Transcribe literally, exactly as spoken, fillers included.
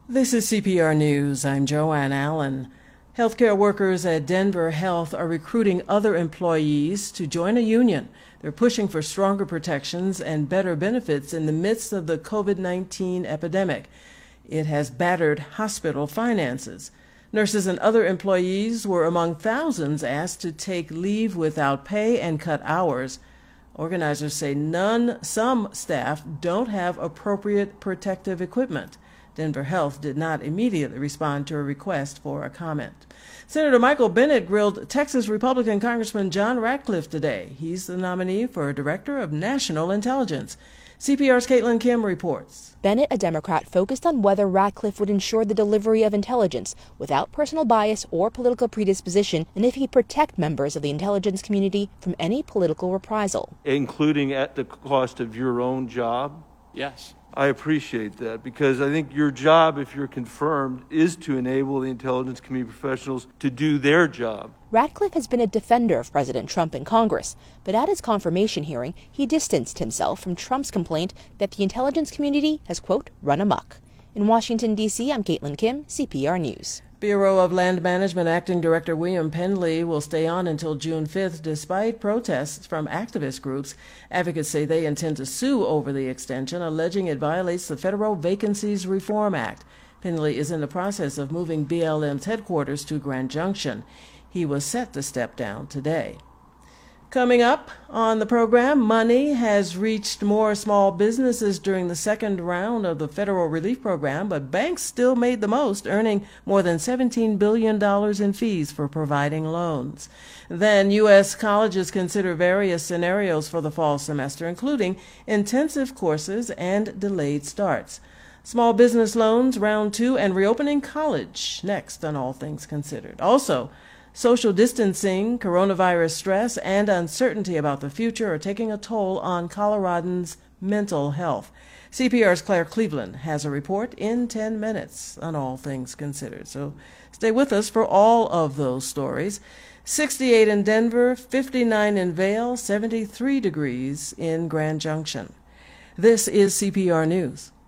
This is C P R News. I'm Joanne Allen. Healthcare workers at Denver Health are recruiting other employees to join a union. They're pushing for stronger protections and better benefits in the midst of the COVID nineteen epidemic. It has battered hospital finances. Nurses and other employees were among thousands asked to take leave without pay and cut hours. Organizers say none, some staff don't have appropriate protective equipment. Denver Health did not immediately respond to a request for a comment. Senator Michael Bennet grilled Texas Republican Congressman John Ratcliffe today. He's the nominee for Director of National Intelligence. C P R's Caitlin Kim reports. Bennet, a Democrat, focused on whether Ratcliffe would ensure the delivery of intelligence without personal bias or political predisposition, and if he'd protect members of the intelligence community from any political reprisal. Including at the cost of your own job? Yes. I appreciate that, because I think your job, if you're confirmed, is to enable the intelligence community professionals to do their job. Ratcliffe has been a defender of President Trump in Congress, but at his confirmation hearing, he distanced himself from Trump's complaint that the intelligence community has, quote, run amok. In Washington, D C, I'm Caitlin Kim, C P R News. Bureau of Land Management Acting Director William Pendley will stay on until June fifth despite protests from activist groups. Advocates say they intend to sue over the extension, alleging it violates the Federal Vacancies Reform Act. Pendley is in the process of moving B L M's headquarters to Grand Junction. He was set to step down today. Coming up on the program, money has reached more small businesses during the second round of the federal relief program, but banks still made the most, earning more than seventeen billion dollars in fees for providing loans. Then U S colleges consider various scenarios for the fall semester, including intensive courses and delayed starts. Small business loans, round two, and reopening college next on All Things Considered. Also, social distancing, coronavirus stress, and uncertainty about the future are taking a toll on Coloradans' mental health. C P R's Claire Cleveland has a report in ten minutes on All Things Considered. So stay with us for all of those stories. sixty-eight in Denver, fifty-nine in Vail, seventy-three degrees in Grand Junction. This is C P R News.